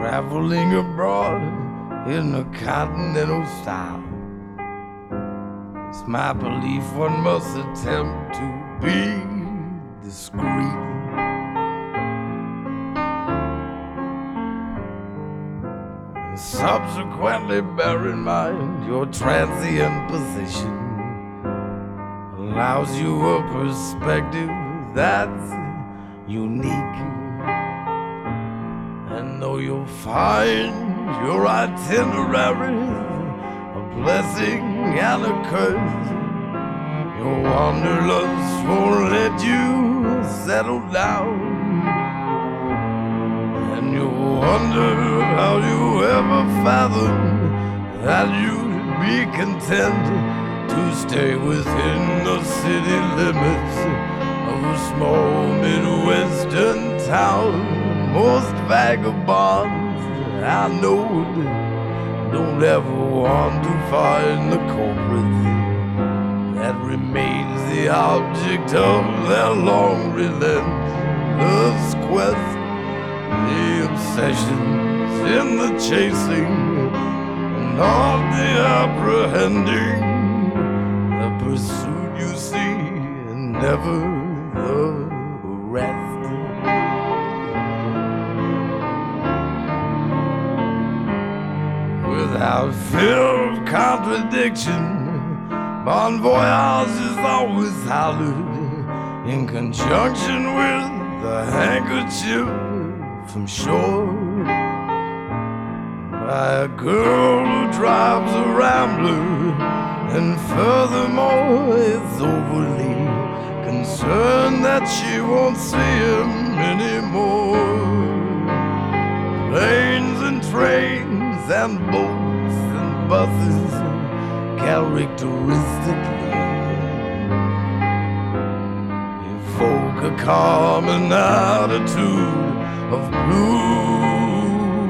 traveling abroad in a continental style. It's my belief one must attempt to be discreet. And subsequently bear in mind your transient position allows you a perspective that's unique. And though you'll find your itinerary a blessing and a curse, your wanderlust won't let you settle down. And you'll wonder how you ever fathomed that you'd be content to stay within the city limits of a small Midwestern town. Most vagabonds I know don't ever want to find the culprit that remains the object of their long relentless quest. The obsessions in the chasing and all the apprehending, the pursuit you see and never the arrest. Without fear of contradiction, Bon Voyage is always hollered in conjunction with the handkerchief from shore by a girl who drives a Rambler, and furthermore is overly concerned that she won't see him anymore. Planes and trains and boats and buses characteristically evoke a common attitude of blue,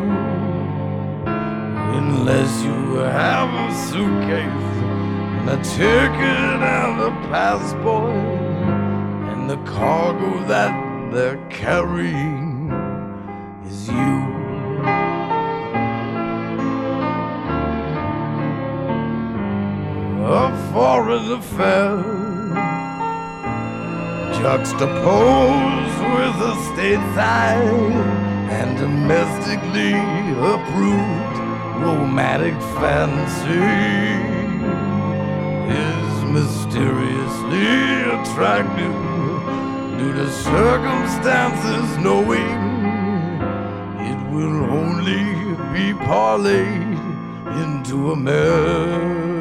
unless you have a suitcase and a ticket and a passport, and the cargo that they're carrying is you. A foreign affair juxtaposed with a stateside and domestically approved romantic fancy is mysteriously attractive due to circumstances knowing it will only be parlayed into a marriage.